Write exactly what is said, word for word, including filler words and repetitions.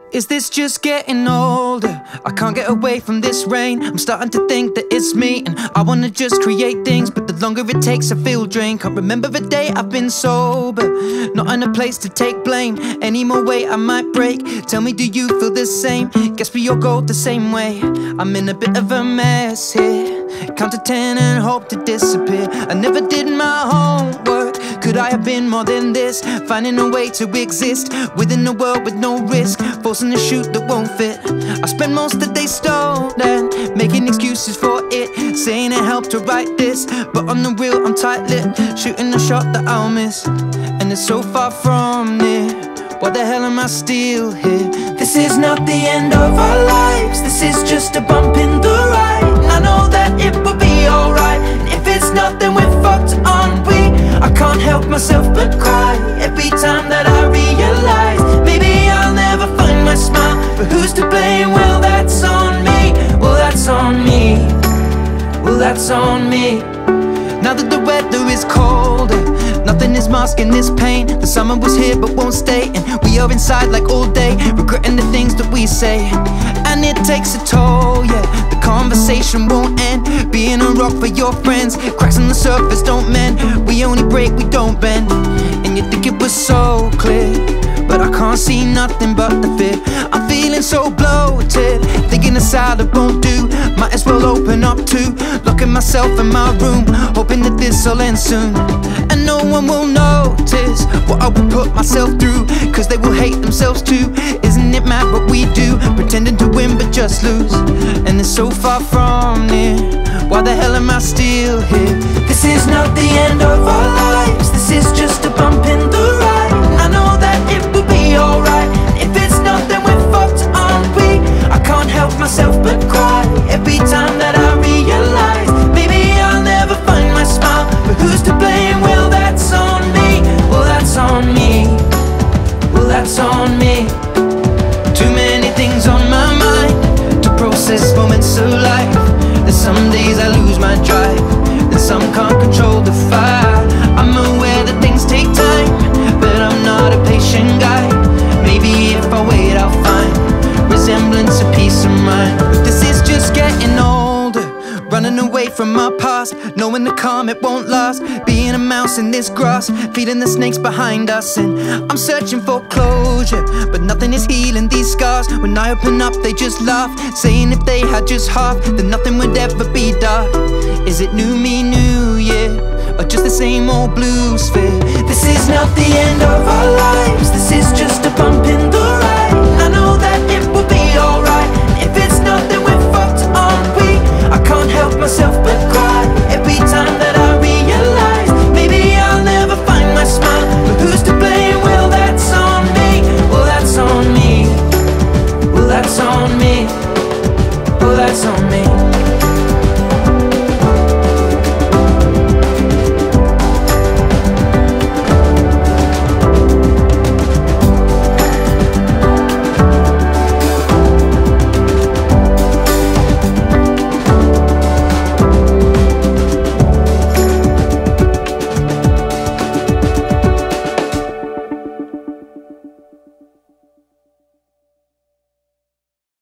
Is this just getting older? I can't get away from this rain. I'm starting to think that it's me, and I wanna just create things, but the longer it takes I feel drained. Can't remember the day I've been sober, not in a place to take blame. Any more weight I might break. Tell me, do you feel the same? Guess we all go the same way. I'm in a bit of a mess here. Count to ten and hope to disappear. I never did my homework. Could I have been more than this? Finding a way to exist within a world with no risk, forcing a shoot that won't fit. I spend most of the day stolen, making excuses for it, saying it helped to write this, but on the real I'm tight-lipped, shooting a shot that I'll miss. And it's so far from near. Why the hell am I still here? This is not the end of our lives. This is just a bump in the ride. And I know that it will be alright. And if it's not, then we're fucked, aren't we? I can't help myself but cry every time that I realize maybe I'll never find my smile. But who's to blame? Well, that's on me. Well, that's on me. Well, that's on me. Now that the weather is colder, nothing is masking this pain. The summer was here but won't stay, and we are inside like all day, regretting the things that we say. And it takes a toll, yeah, the conversation won't end. Being a rock for your friends, cracks on the surface don't mend. We only break, we don't bend. And you think it was so clear, but I can't see nothing but the fear. I'm feeling so bloated, thinking a salad won't do. Might as well open up too, locking myself in my room, hoping that this will end soon. And no one will notice what I will put myself through, cause they will hate themselves too. Isn't it mad what we do, pretending to win but just lose? And it's so far from near. Why the hell am I still here? This is not the end of our lives. This is just a bump in the ride. I know that it will be alright. If it's not, then we're fucked, aren't we? I can't help myself but cry every time that I realize maybe I'll never find my smile. But who's to blame? Well, that's on me. Well, that's on me. Well, that's on me. Too many things on my mind to process moments of life. There's some days I lose my drive, then some can't control the fire. I'm aware that things take time, but I'm not a patient guy. Maybe if I wait I'll find resemblance of peace of mind. But this is just getting older, running away from my past, knowing the calm it won't last. Being a mouse in this grass, feeding the snakes behind us. And I'm searching for closure, but nothing is healing these scars. When I open up they just laugh, saying if they had just half, then nothing would ever be dark. Is it new me, new year, or just the same old blues fear? This is not the end of our lives. This is just a bump in the